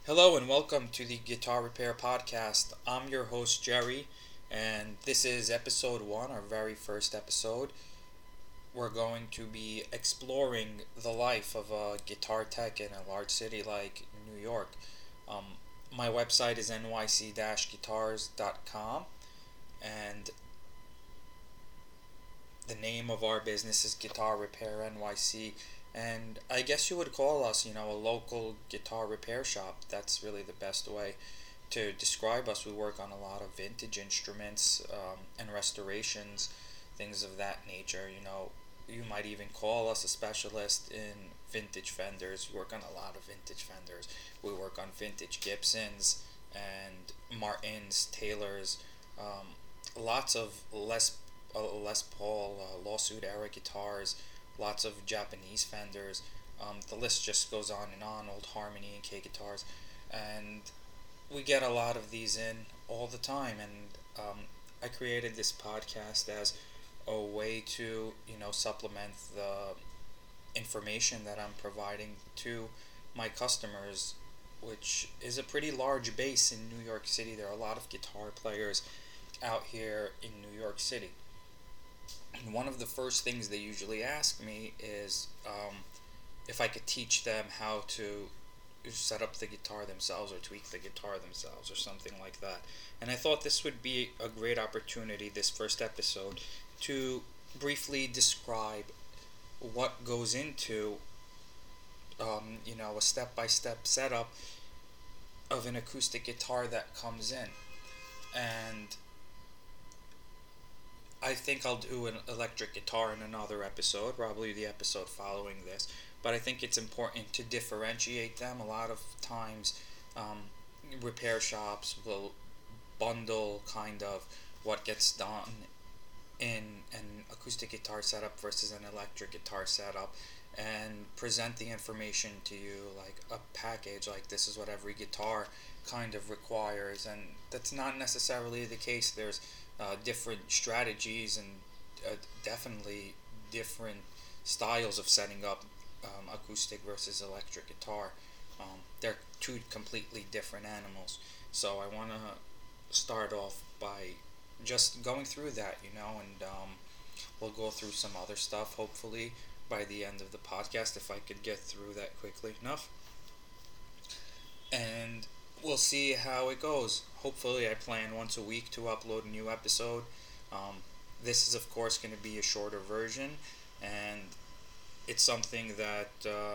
Hello and welcome to the Guitar Repair Podcast. I'm your host Jerry, and this is episode one, our very first episode. We're going to be exploring the life of a guitar tech in a large city like New York. Um, my website is nyc-guitars.com, and the name of our business is Guitar Repair NYC. And I guess you would call us, a local guitar repair shop. That's really the best way to describe us. We work on a lot of vintage instruments and restorations, things of that nature. You might even call us a specialist in vintage Fenders. We work on a lot of vintage Fenders. We work on vintage Gibsons and Martins, Taylors, lots of Les Paul lawsuit era guitars, lots of Japanese Fenders. The list just goes on and on. Old Harmony and K guitars, and we get a lot of these in all the time. And I created this podcast as a way to supplement the information that I'm providing to my customers, which is a pretty large base in New York City. There are a lot of guitar players out here in New York City. And one of the first things they usually ask me is if I could teach them how to set up the guitar themselves or tweak the guitar themselves or something like that. And I thought this would be a great opportunity, this first episode, to briefly describe what goes into a step-by-step setup of an acoustic guitar that comes in. And I think I'll do an electric guitar in another episode, probably the episode following this. But I think it's important to differentiate them. A lot of times, repair shops will bundle kind of what gets done in an acoustic guitar setup versus an electric guitar setup and present the information to you like a package, like this is what every guitar kind of requires. And that's not necessarily the case. There's different strategies and definitely different styles of setting up acoustic versus electric guitar. They're two completely different animals. So I want to start off by just going through that, and we'll go through some other stuff hopefully by the end of the podcast if I could get through that quickly enough. And we'll see how it goes. Hopefully, I plan once a week to upload a new episode. This is, of course, going to be a shorter version, and it's something that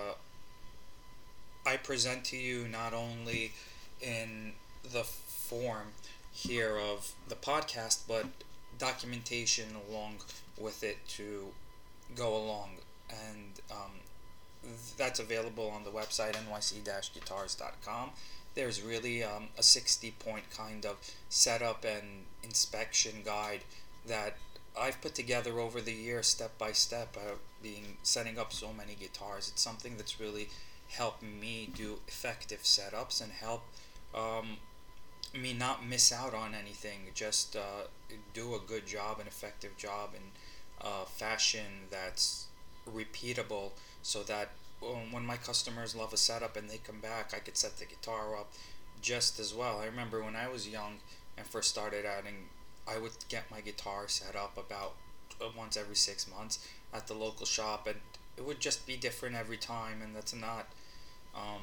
I present to you not only in the form here of the podcast, but documentation along with it to go along. And that's available on the website nyc-guitars.com. There's really a 60-point kind of setup and inspection guide that I've put together over the years, step by step, being setting up so many guitars. It's something that's really helped me do effective setups and help me not miss out on anything. Just do a good job, an effective job in fashion that's repeatable, so that when my customers love a setup and they come back, I could set the guitar up just as well. I remember when I was young and first started adding, I would get my guitar set up about once every 6 months at the local shop, and it would just be different every time. And um,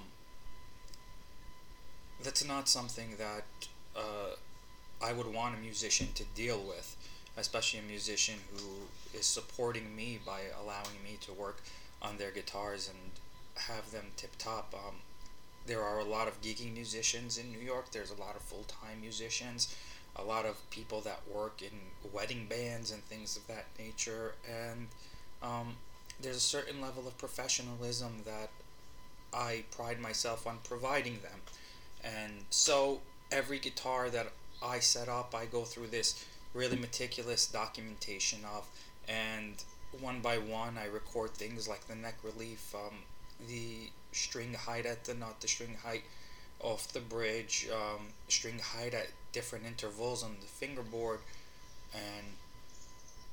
that's not something that I would want a musician to deal with, especially a musician who is supporting me by allowing me to work on their guitars and have them tip top. There are a lot of gigging musicians in New York. There's a lot of full-time musicians, a lot of people that work in wedding bands and things of that nature. And there's a certain level of professionalism that I pride myself on providing them. And so every guitar that I set up, I go through this really meticulous documentation of, and one by one I record things like the neck relief, the string height at the nut, the string height off the bridge, string height at different intervals on the fingerboard, and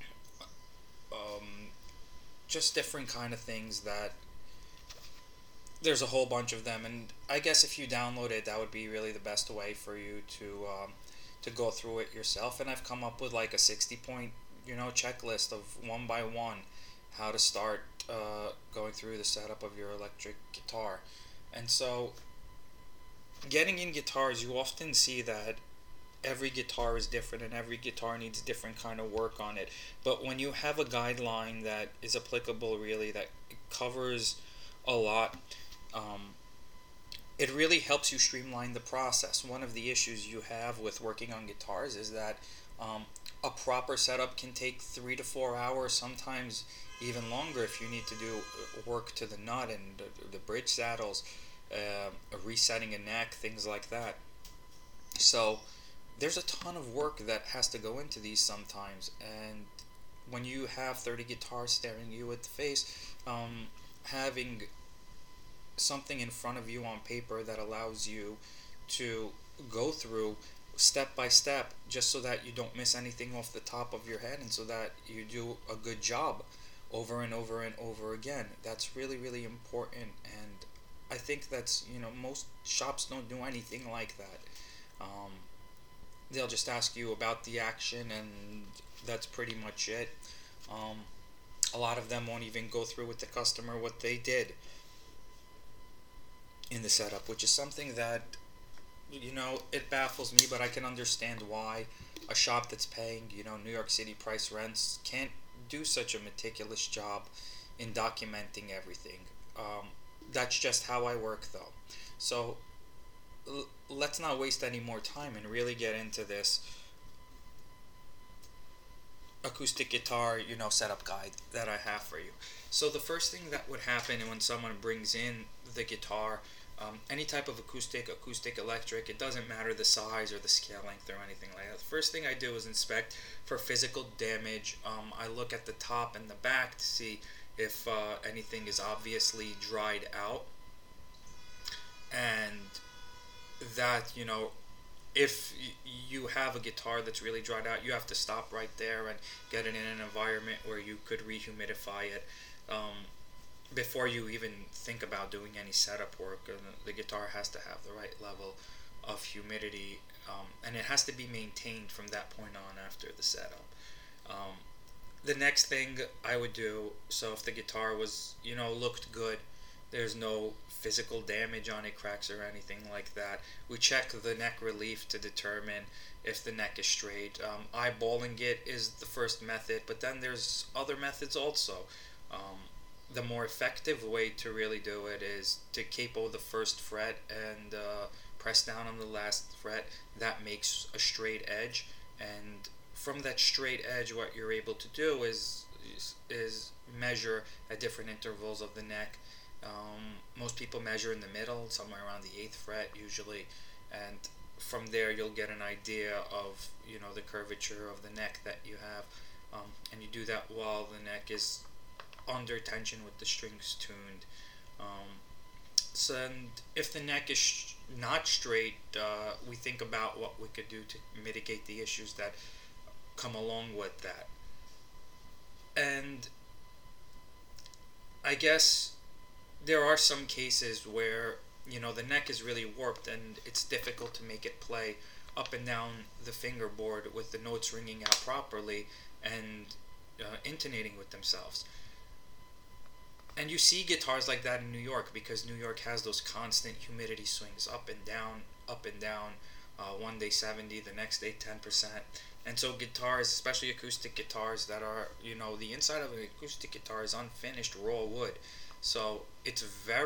um, just different kind of things that there's a whole bunch of them, and I guess if you download it, that would be really the best way for you to go through it yourself. And I've come up with like a 60 point checklist of one by one how to start going through the setup of your electric guitar. And so, getting in guitars, you often see that every guitar is different and every guitar needs different kind of work on it. But when you have a guideline that is applicable, really, that covers a lot, um, it really helps you streamline the process. One of the issues you have with working on guitars is that um, a proper setup can take 3 to 4 hours, sometimes even longer if you need to do work to the nut and the bridge saddles, resetting a neck, things like that. So there's a ton of work that has to go into these sometimes, and when you have 30 guitars staring you at the face, having something in front of you on paper that allows you to go through step by step, just so that you don't miss anything off the top of your head and so that you do a good job over and over and over again. That's really, really important, and I think that's, most shops don't do anything like that. Um, they'll just ask you about the action, and that's pretty much it. Um, a lot of them won't even go through with the customer what they did in the setup, which is something that, it baffles me, but I can understand why a shop that's paying, New York City price rents can't do such a meticulous job in documenting everything. That's just how I work, though. So let's not waste any more time and really get into this acoustic guitar, setup guide that I have for you. So the first thing that would happen when someone brings in the guitar, any type of acoustic, electric, it doesn't matter the size or the scale length or anything like that. The first thing I do is inspect for physical damage. I look at the top and the back to see if anything is obviously dried out, and that, if you have a guitar that's really dried out, you have to stop right there and get it in an environment where you could rehumidify it, before you even think about doing any setup work. The guitar has to have the right level of humidity, and it has to be maintained from that point on after the setup. Um, the next thing I would do, so if the guitar was, looked good, there's no physical damage on it, cracks or anything like that, we check the neck relief to determine if the neck is straight. Eyeballing it is the first method, but then there's other methods also. The more effective way to really do it is to capo the first fret and press down on the last fret. That makes a straight edge, and from that straight edge, what you're able to do is measure at different intervals of the neck. Most people measure in the middle, somewhere around the 8th fret usually, and from there you'll get an idea of, the curvature of the neck that you have, and you do that while the neck is under tension with the strings tuned. And if the neck is not straight, we think about what we could do to mitigate the issues that come along with that. And I guess there are some cases where, the neck is really warped and it's difficult to make it play up and down the fingerboard with the notes ringing out properly and intonating with themselves. And you see guitars like that in New York, because New York has those constant humidity swings up and down, up and down. One day 70, the next day 10%. And so guitars, especially acoustic guitars that are, the inside of an acoustic guitar is unfinished raw wood. So it's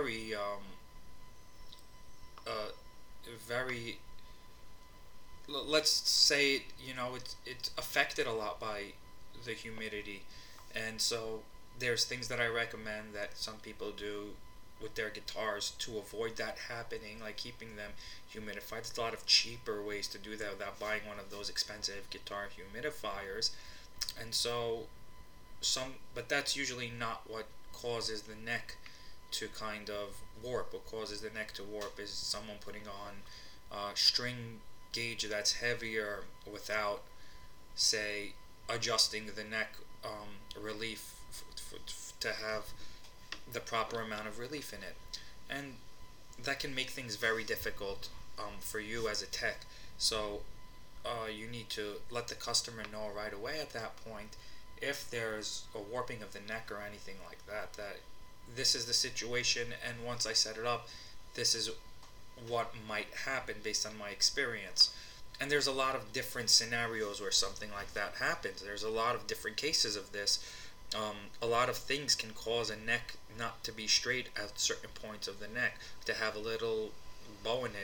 very, let's say, it's affected a lot by the humidity. And so there's things that I recommend that some people do with their guitars to avoid that happening, like keeping them humidified. There's a lot of cheaper ways to do that without buying one of those expensive guitar humidifiers. And so but that's usually not what causes the neck to kind of warp. What causes the neck to warp is someone putting on string gauge that's heavier without, say, adjusting the neck relief to have the proper amount of relief in it. and that can make things very difficult for you as a tech. So you need to let the customer know right away at that point if there's a warping of the neck or anything like that, that this is the situation, and once I set it up, this is what might happen based on my experience. And there's a lot of different scenarios where something like that happens. There's a lot of different cases of this. A lot of things can cause a neck not to be straight at certain points of the neck, to have a little bow in it.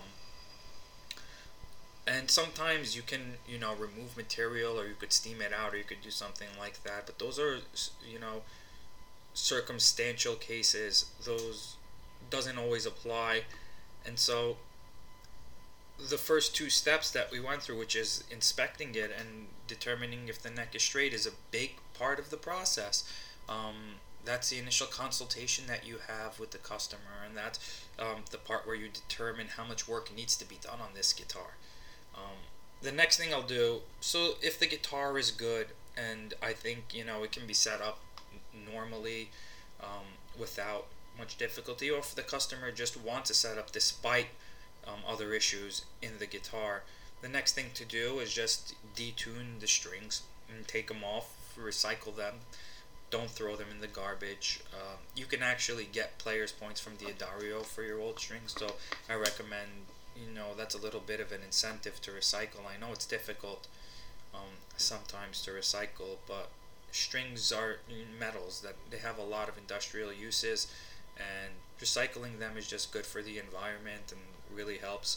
And sometimes you can, remove material, or you could steam it out, or you could do something like that. But those are, circumstantial cases. Those doesn't always apply. And so the first two steps that we went through, which is inspecting it and determining if the neck is straight, is a big part of the process. That's the initial consultation that you have with the customer, and that's the part where you determine how much work needs to be done on this guitar. The next thing I'll do, so if the guitar is good, and I think it can be set up normally without much difficulty, or if the customer just wants a setup despite other issues in the guitar, the next thing to do is just detune the strings and take them off, recycle them. Don't throw them in the garbage. You can actually get players points from D'Addario for your old strings, so I recommend, that's a little bit of an incentive to recycle. I know it's difficult sometimes to recycle, but strings are metals that they have a lot of industrial uses, and recycling them is just good for the environment and really helps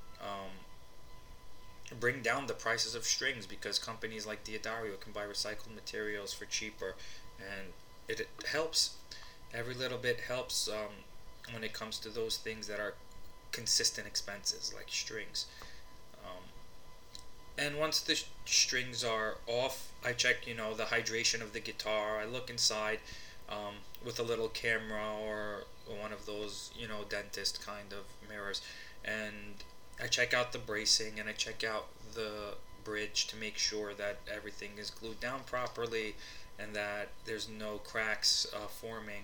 bring down the prices of strings, because companies like D'Addario can buy recycled materials for cheaper, and it helps. Every little bit helps when it comes to those things that are consistent expenses like strings. And once the strings are off, I check, the hydration of the guitar. I look inside with a little camera or one of those, dentist kind of mirrors, and I check out the bracing, and I check out the bridge to make sure that everything is glued down properly and that there's no cracks forming.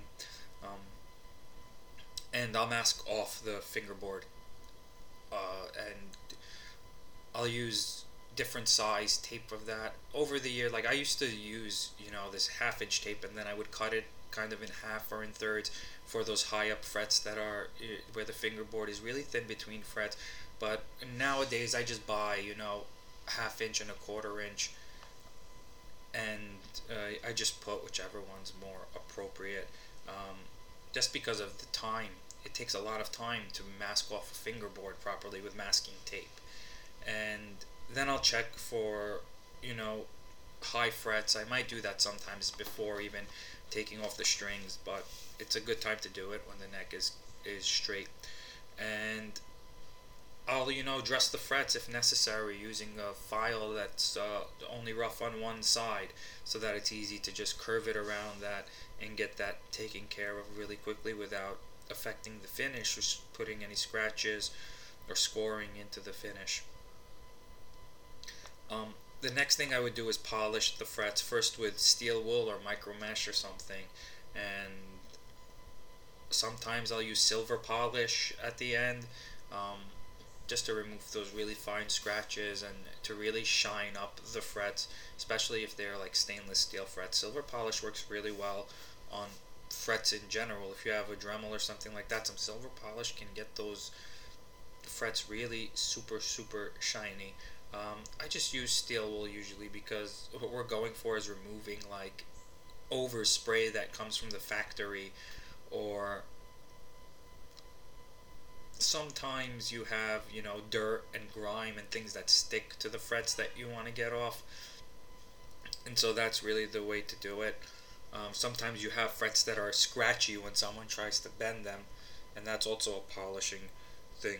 And I'll mask off the fingerboard, and I'll use different size tape of that. Over the year, like I used to use, this half-inch tape, and then I would cut it kind of in half or in thirds for those high up frets that are where the fingerboard is really thin between frets. But nowadays I just buy, half-inch and a quarter-inch, and I just put whichever one's more appropriate. Just because of the time, it takes a lot of time to mask off a fingerboard properly with masking tape. And then I'll check for, high frets. I might do that sometimes before even taking off the strings, but it's a good time to do it when the neck is straight. And I'll, dress the frets if necessary using a file that's only rough on one side, so that it's easy to just curve it around that and get that taken care of really quickly without affecting the finish or putting any scratches or scoring into the finish. The next thing I would do is polish the frets, first with steel wool or micro mesh or something, and sometimes I'll use silver polish at the end, just to remove those really fine scratches and to really shine up the frets, especially if they're like stainless steel frets. Silver polish works really well on frets in general. If you have a Dremel or something like that, some silver polish can get those frets really super shiny. I just use steel wool usually, because what we're going for is removing like overspray that comes from the factory, or sometimes you have, dirt and grime and things that stick to the frets that you want to get off, and so that's really the way to do it. Sometimes you have frets that are scratchy when someone tries to bend them, and that's also a polishing thing.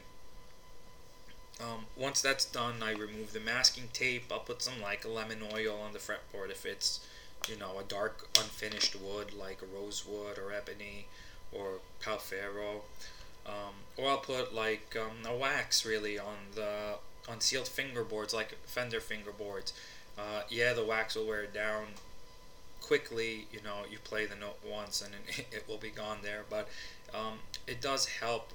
Once that's done, I remove the masking tape. I'll put some like lemon oil on the fretboard if it's, a dark unfinished wood like rosewood or ebony or palfero. Or I'll put like a wax really on sealed fingerboards like Fender fingerboards. The wax will wear it down quickly, you play the note once and it will be gone there. But it does help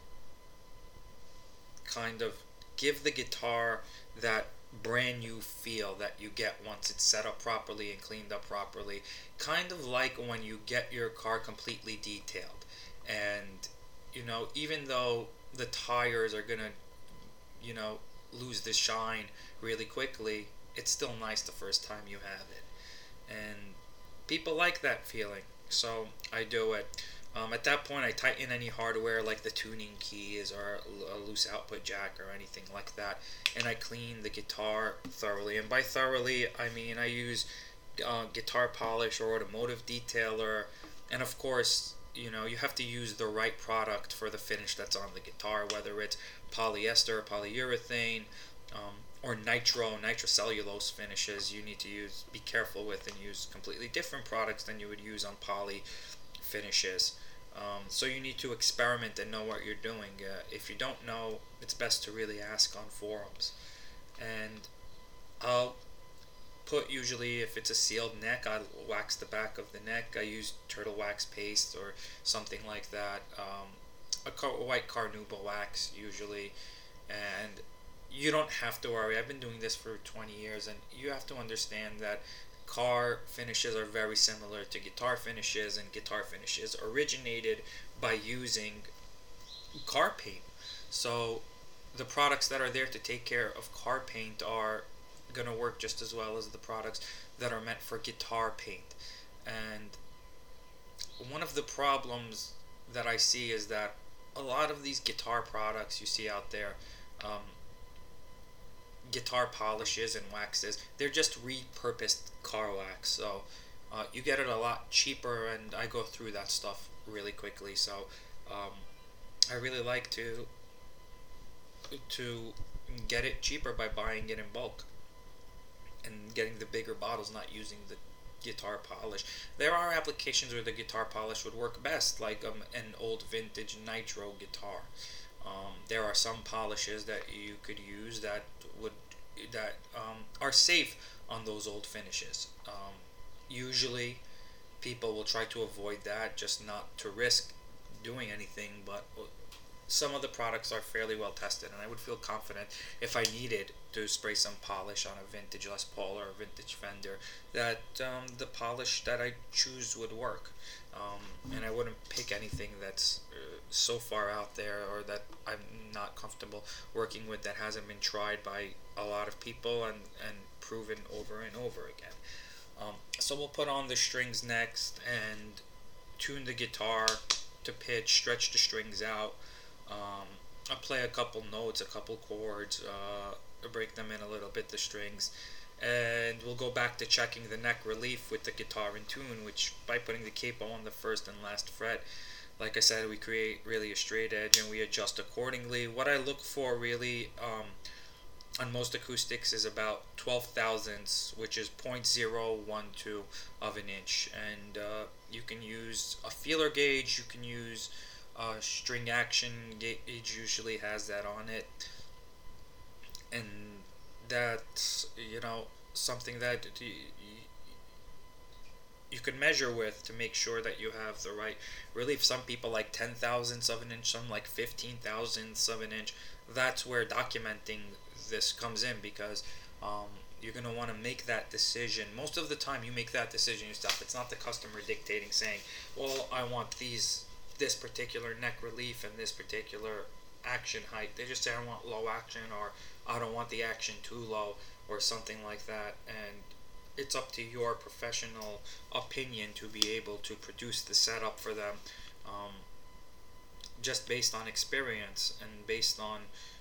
kind of give the guitar that brand new feel that you get once it's set up properly and cleaned up properly. Kind of like when you get your car completely detailed. And, even though the tires are going to, lose the shine really quickly, it's still nice the first time you have it. And people like that feeling. So I do it. At that point, I tighten any hardware like the tuning keys or a loose output jack or anything like that, and I clean the guitar thoroughly. And by thoroughly, I mean I use guitar polish or automotive detailer, and of course, you have to use the right product for the finish that's on the guitar, whether it's polyester, polyurethane, or nitrocellulose finishes. You need to be careful with and use completely different products than you would use on poly finishes. So you need to experiment and know what you're doing. If you don't know, it's best to really ask on forums. And I'll put, usually if it's a sealed neck, I'll wax the back of the neck. I use turtle wax paste or something like that. A white carnauba wax usually. And you don't have to worry. I've been doing this for 20 years, and you have to understand that car finishes are very similar to guitar finishes, and guitar finishes originated by using car paint. So the products that are there to take care of car paint are going to work just as well as the products that are meant for guitar paint. And one of the problems that I see is that a lot of these guitar products you see out there, guitar polishes and waxes, they're just repurposed car wax. So you get it a lot cheaper, and I go through that stuff really quickly. So I really like to get it cheaper by buying it in bulk and getting the bigger bottles, not using the guitar polish. There are applications where the guitar polish would work best, like an old vintage nitro guitar. There are some polishes that you could use that are safe on those old finishes. Usually, people will try to avoid that, just not to risk doing anything. But some of the products are fairly well tested, and I would feel confident if I needed to spray some polish on a vintage Les Paul or a vintage Fender that the polish that I choose would work. And I wouldn't pick anything that's so far out there or that I'm not comfortable working with, that hasn't been tried by a lot of people and proven over and over again. So we'll put on the strings next and tune the guitar to pitch, stretch the strings out. I'll play a couple notes, a couple chords, break them in a little bit, the strings, and we'll go back to checking the neck relief with the guitar in tune, which by putting the capo on the first and last fret, like I said, we create really a straight edge and we adjust accordingly. What I look for really on most acoustics is about 12 thousandths, which is 0.012 of an inch. And you can use a feeler gauge, you can use string action gauge, usually has that on it. And that's, something that you can measure with to make sure that you have the right relief. Some people like 10 thousandths of an inch, some like 15 thousandths of an inch. That's where documenting this comes in, because you're going to want to make that decision. Most of the time you make that decision yourself. It's not the customer dictating, saying, well, I want this particular neck relief and this particular action height. They just say, I want low action, or I don't want the action too low, or something like that. And it's up to your professional opinion to be able to produce the setup for them, just based on experience and based on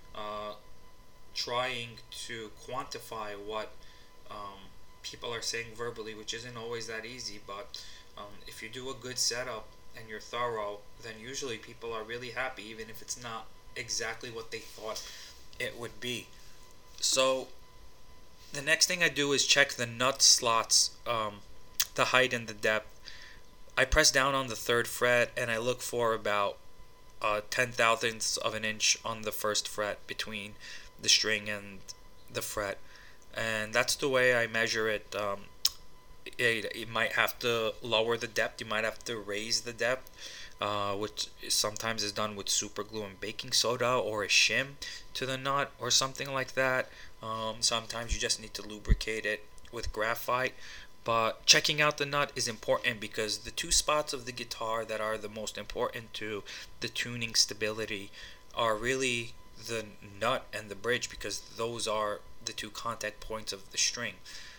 trying to quantify what people are saying verbally, which isn't always that easy. But if you do a good setup and you're thorough, then usually people are really happy, even if it's not exactly what they thought it would be. So the next thing I do is check the nut slots, the height and the depth. I press down on the 3rd fret and I look for about 10 thousandths of an inch on the 1st fret between the string and the fret. And that's the way I measure it. You might have to lower the depth. You might have to raise the depth, which sometimes is done with super glue and baking soda or a shim to the nut or something like that. Sometimes you just need to lubricate it with graphite. But checking out the nut is important because the two spots of the guitar that are the most important to the tuning stability are really the nut and the bridge, because those are the two contact points of the string,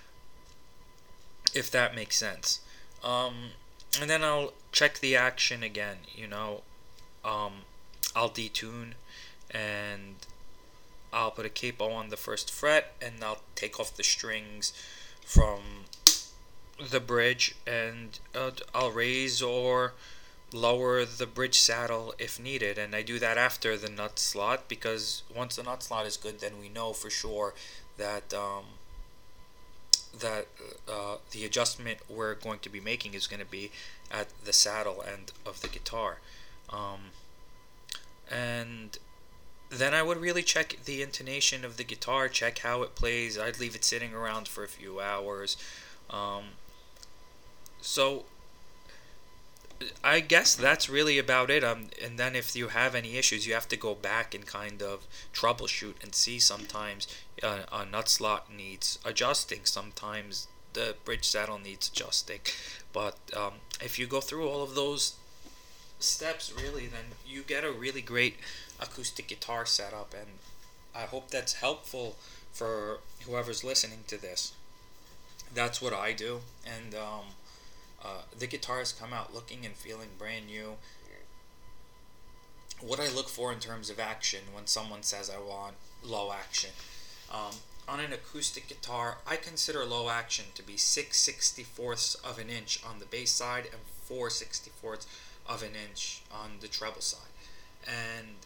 if that makes sense. Um, and then I'll check the action again, um, I'll detune, and I'll put a capo on the first fret, and I'll take off the strings from the bridge, and I'll raise or lower the bridge saddle if needed. And I do that after the nut slot, because once the nut slot is good, then we know for sure that the adjustment we're going to be making is going to be at the saddle end of the guitar. Um, and then I would really check the intonation of the guitar, check how it plays. I'd leave it sitting around for a few hours. Um, so I guess that's really about it. And then if you have any issues, you have to go back and kind of troubleshoot and see. Sometimes a nut slot needs adjusting. Sometimes the bridge saddle needs adjusting. But if you go through all of those steps, really, then you get a really great acoustic guitar setup. And I hope that's helpful for whoever's listening to this. That's what I do. And the guitars come out looking and feeling brand new. What I look for in terms of action when someone says I want low action. On an acoustic guitar, I consider low action to be 6/64ths of an inch on the bass side and 4/64ths of an inch on the treble side. And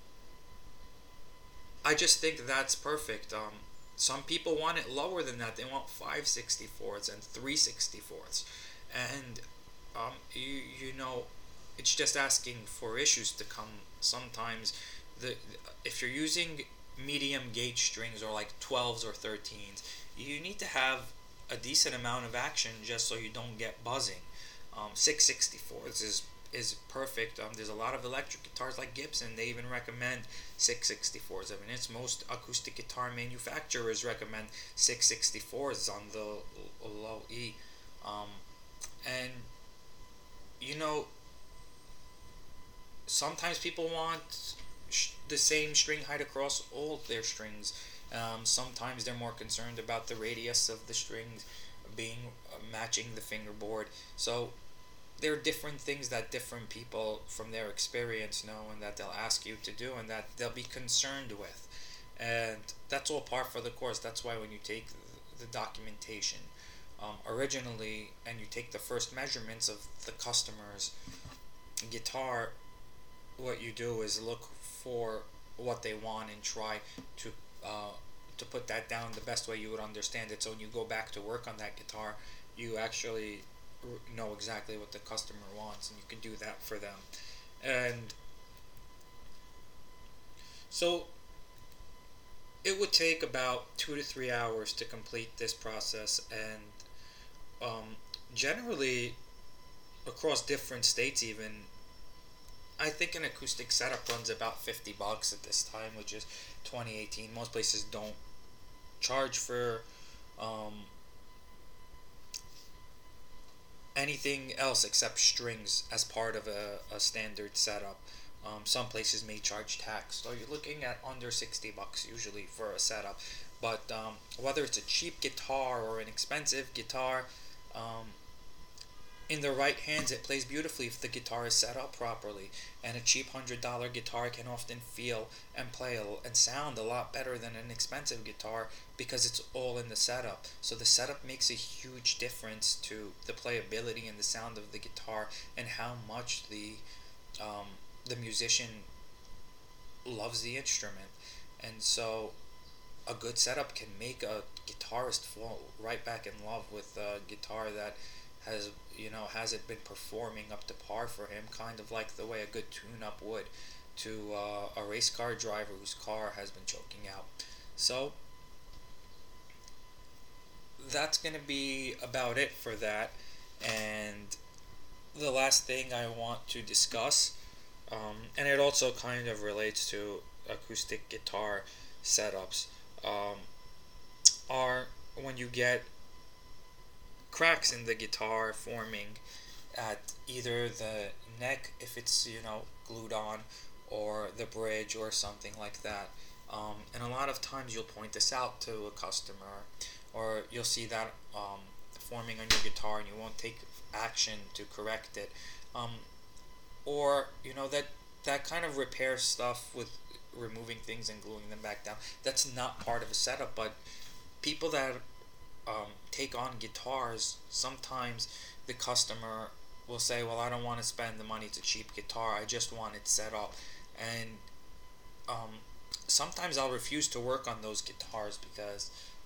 I just think that's perfect. Some people want it lower than that. They want 5/64ths and 3/64ths. And you know, it's just asking for issues to come. Sometimes the if you're using medium gauge strings, or like 12s or 13s, you need to have a decent amount of action just so you don't get buzzing. 6/64ths is perfect. There's a lot of electric guitars like Gibson. They even recommend 6/64ths. I mean, it's most acoustic guitar manufacturers recommend 6/64ths on the low E. Um, and you know, sometimes people want the same string height across all their strings. Sometimes they're more concerned about the radius of the strings being matching the fingerboard. So there are different things that different people from their experience know, and that they'll ask you to do, and that they'll be concerned with. And that's all par for the course. That's why when you take the documentation originally, and you take the first measurements of the customer's guitar, what you do is look for what they want and try to uh, to put that down the best way you would understand it. So when you go back to work on that guitar, you actually know exactly what the customer wants, and you can do that for them. And so it would take about 2 to 3 hours to complete this process. And um, generally across different states, even, I think an acoustic setup runs about $50 at this time, which is 2018. Most places don't charge for um, anything else except strings as part of a standard setup. Some places may charge tax, so you're looking at under $60 usually for a setup. But whether it's a cheap guitar or an expensive guitar, um, in the right hands, it plays beautifully if the guitar is set up properly. And a cheap $100 guitar can often feel and play and sound a lot better than an expensive guitar, because it's all in the setup. So the setup makes a huge difference to the playability and the sound of the guitar, and how much the musician loves the instrument. And so a good setup can make a guitarist fall right back in love with a guitar that hasn't been performing up to par for him, kind of like the way a good tune-up would to a race car driver whose car has been choking out. So that's going to be about it for that. And the last thing I want to discuss, and it also kind of relates to acoustic guitar setups, um, are when you get cracks in the guitar forming at either the neck, if it's, glued on, or the bridge or something like that. And a lot of times you'll point this out to a customer, or you'll see that forming on your guitar and you won't take action to correct it. Um, or, that kind of repair stuff with removing things and gluing them back down, that's not part of a setup. But people that take on guitars, sometimes the customer will say, well, I don't want to spend the money to cheap guitar, I just want it set up. And um, sometimes I'll refuse to work on those guitars because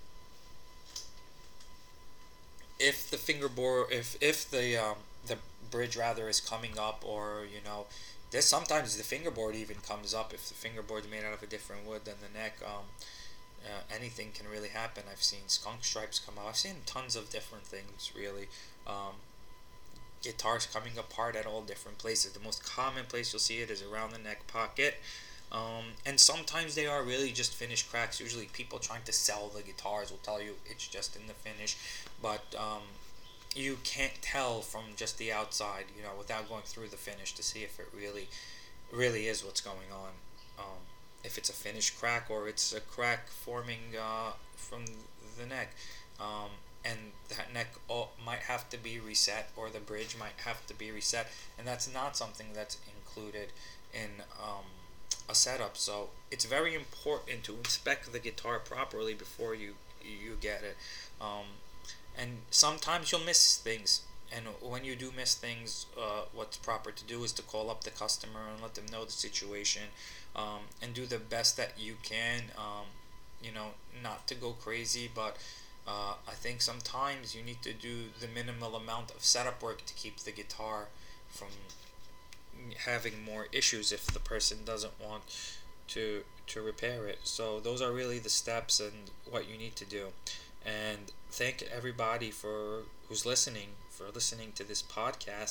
if the fingerboard, if the bridge rather is coming up, or there's sometimes the fingerboard even comes up if the fingerboard's made out of a different wood than the neck. Anything can really happen. I've seen skunk stripes come out. I've seen tons of different things, really. Guitars coming apart at all different places. The most common place you'll see it is around the neck pocket. And sometimes they are really just finish cracks. Usually people trying to sell the guitars will tell you it's just in the finish. But you can't tell from just the outside, without going through the finish to see if it really is what's going on. If it's a finished crack or it's a crack forming from the neck. And that neck might have to be reset, or the bridge might have to be reset, and that's not something that's included in a setup. So it's very important to inspect the guitar properly before you get it. And sometimes you'll miss things, and when you do miss things, what's proper to do is to call up the customer and let them know the situation, and do the best that you can. Not to go crazy, but I think sometimes you need to do the minimal amount of setup work to keep the guitar from having more issues if the person doesn't want to repair it. So those are really the steps and what you need to do. And thank everybody for listening to this podcast.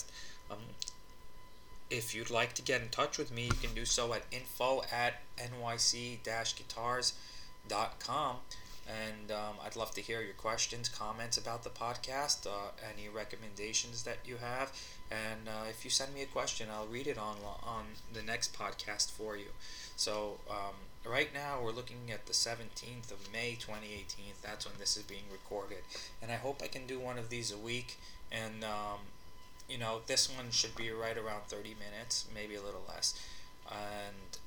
If you'd like to get in touch with me, you can do so at info@nyc-guitars.com. And I'd love to hear your questions, comments about the podcast, any recommendations that you have. And if you send me a question, I'll read it on the next podcast for you. So right now we're looking at the 17th of May 2018. That's when this is being recorded. And I hope I can do one of these a week. And this one should be right around 30 minutes, maybe a little less. And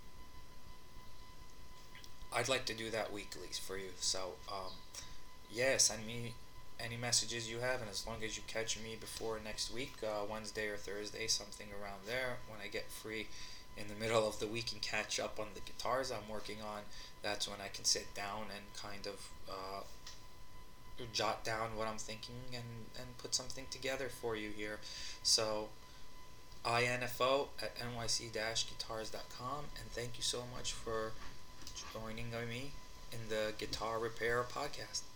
I'd like to do that weekly for you. So, send me any messages you have, and as long as you catch me before next week, Wednesday or Thursday, something around there, when I get free in the middle of the week and catch up on the guitars I'm working on, that's when I can sit down and kind of jot down what I'm thinking and put something together for you here. So, info@nyc-guitars.com, and thank you so much for joining me in the Guitar Repair Podcast.